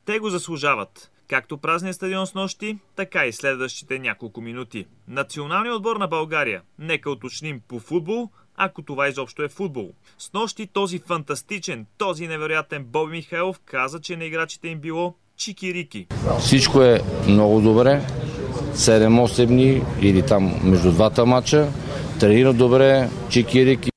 Те го заслужават. Както празния стадион с нощи, така и следващите няколко минути. Националният отбор на България, нека уточним, по футбол, ако това изобщо е футбол. С нощи този фантастичен, този невероятен Боби Михайлов каза, че на играчите им било чикирики. Всичко е много добре. 7-8 дни или там между двата матча. Тренират добре, чикирики.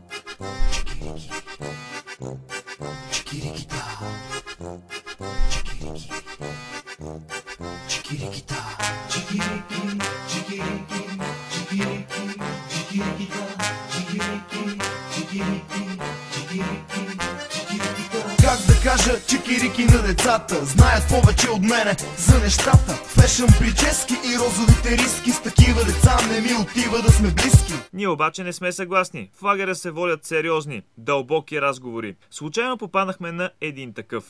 Как да кажа чикирики на децата, знаят повече от мене за нещата. Фешън прически и розовите риски, с такива деца не ми отива да сме близки. Ние обаче не сме съгласни. В лагера се водят сериозни, дълбоки разговори. Случайно попаднахме на един такъв.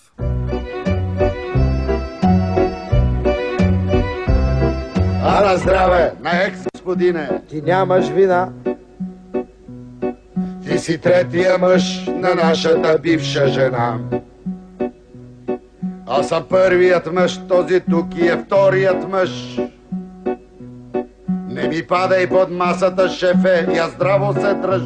На здраве, на екс-господине! Ти нямаш вина. Ти си третия мъж на нашата бивша жена. Аз съм първият мъж, този тук и е вторият мъж. Не ми падай под масата, шефе, я здраво се дръж.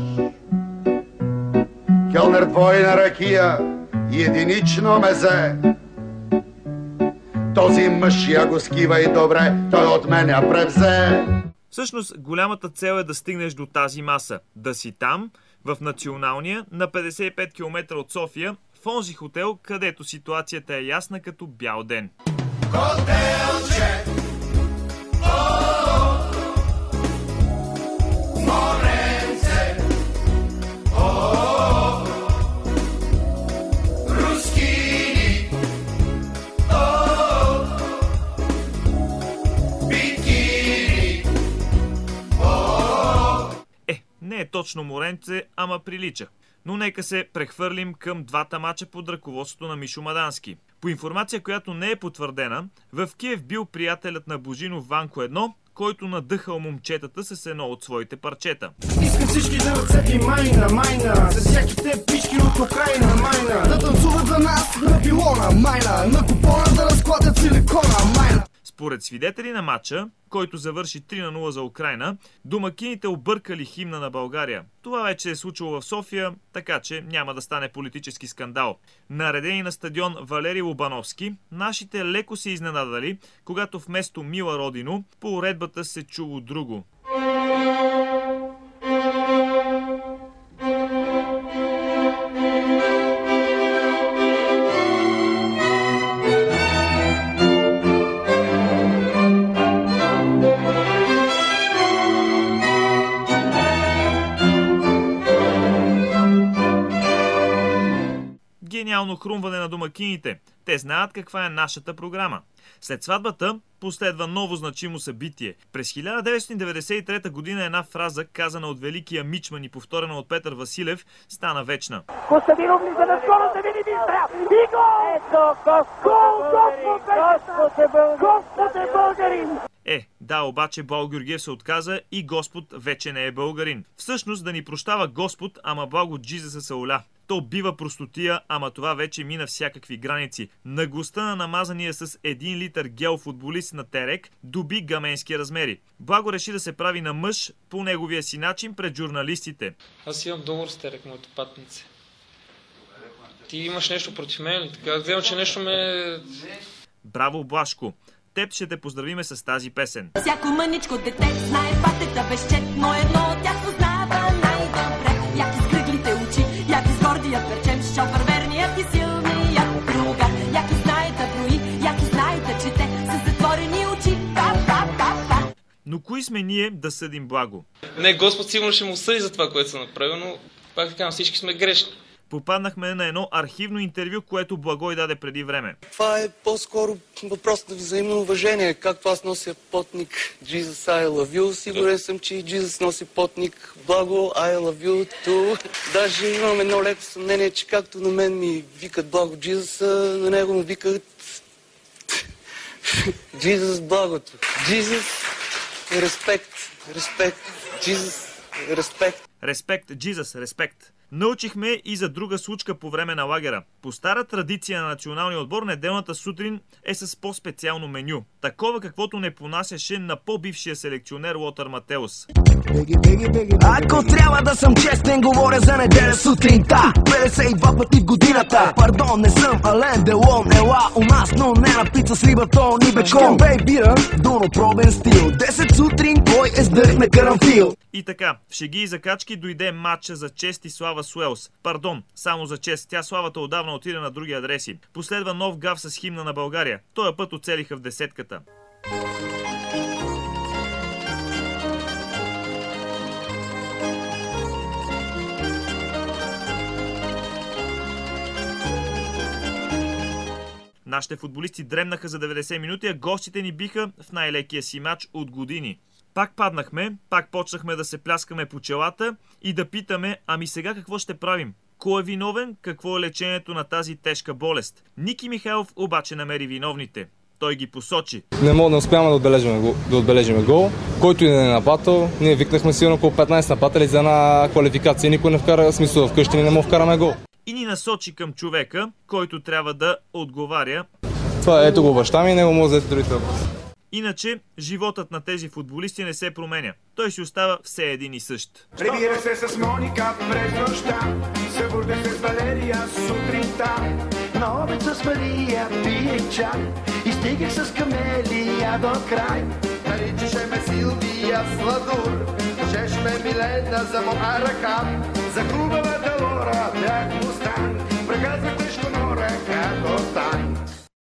Келнер двойна ракия и единично мезе. Този мъж я го скивай добре, той от мен я превзе. Всъщност, голямата цел е да стигнеш до тази маса. Да си там, в Националния, на 55 км от София, в онзи хотел, където ситуацията е ясна като бял ден. Хотелче, о, моренце, о, рускини, о, бикини, о. Не е точно моренце, ама прилича. Но нека се прехвърлим към двата мача под ръководството на Мишо Мадански. По информация, която не е потвърдена, в Киев бил приятелят на Божинов Ванко 1, който надъхал момчетата с едно от своите парчета. Искам всички да ръцети майна, за всяките пички от Украина, майна. Да танцуват за нас на пилона, майна, на купона да разкладят силикона, майна. Според свидетели на матча, който завърши 3-0 за Украйна, домакините объркали химна на България. Това вече е случило в София, така че няма да стане политически скандал. Наредени на стадион Валери Лобановски, нашите леко се изненадали, когато вместо Мила Родино, по уредбата се чуло друго. Гениално хрумване на домакините. Те знаят каква е нашата програма. След сватбата последва ново значимо събитие. През 1993 година една фраза, казана от великия мичман и повторена от Петър Василев, стана вечна. Костадинов ни за наскоро да види Мистра! И гол! Ето, Господ е българин! Да, обаче Благо Георгиев се отказа и Господ вече не е българин. Всъщност да ни прощава Господ, ама Благо Джизъса се оля. То бива простотия, ама това вече мина всякакви граници. Наглостта на намазания с 1 литър гел футболист на Терек доби гаменски размери. Благо реши да се прави на мъж по неговия си начин пред журналистите. Аз имам договор с Терек, моето патнице. Ти имаш нещо против мен ли? Така гледам, че нещо ме... Браво, Блашко! Теб ще те поздравиме с тази песен. Всяко мъничко дете знае патета безчет, но едно от тях познава най-добре. Як изкръглите очи, як изгордият перчем, шофърверният и силният другар. Як и знае да брои, як и знае да чете, с затворени очи. Но кои сме ние да съдим Благо? Не, Господ сигурно ще му съди за това, което са направил, но пак така, всички сме грешни. Попаднахме на едно архивно интервю, което Благой даде преди време. Това е по-скоро въпрос на взаимно уважение. Както аз нося потник Jesus I love you, сигурен съм, че и Jesus носи потник Благо I love you too. Даже имам едно леко съмнение, че както на мен ми викат Благо Jesus, на него му викат Jesus Благото. Jesus, респект, Jesus, респект. Респект, Jesus, респект. Научихме и за друга случка по време на лагера. По стара традиция на националния отбор, неделната сутрин е с по-специално меню. Такова, каквото не понасяше на по-бившия селекционер Лотър Матеус. Ако трябва да съм честен, говоря за неделя сутринта. 52 пъти в годината. Пардон, не съм Ален Делон. Ела у нас, но не на пица с риба, то ни бекон. Бей бира, дунопробен стил. 10 сутрин, кой е сдъхна карамфил. И така, в шеги и закачки дойде матча за чест и слава с Уелс. Пардон, само за чест. Тя славата отдавна отиде на други адреси. Последва нов гаф с химна на България. Тоя път оцелиха в десетката. Нашите футболисти дремнаха за 90 минути, а гостите ни биха в най-лекия си матч от години. Пак паднахме, пак почнахме да се пляскаме по челата и да питаме, ами сега какво ще правим? Кой е виновен? Какво е лечението на тази тежка болест? Ники Михайлов обаче намери виновните. Той ги посочи. Не успяваме да отбележим гол. Който и да не е нападал, ние викнахме сигурно около 15 нападатели за една квалификация. Никой не вкара смисъл вкъщи, не мога вкараме гол. И ни насочи към човека, който трябва да отговаря. Това ето го баща ми и него може да взете другите. Иначе, животът на тези футболисти не се променя. Той си остава все един и същ. Прибира се с Моника през нощта, събужда се с Валерия сутринта. На обед с Мария пие чай и стигах с Камелия до край. Наричаше ме Силвия Сладур, жеш ме Милена за моя ръка. За хубавата Лора бях мустан, прегазвах тежко нора като там.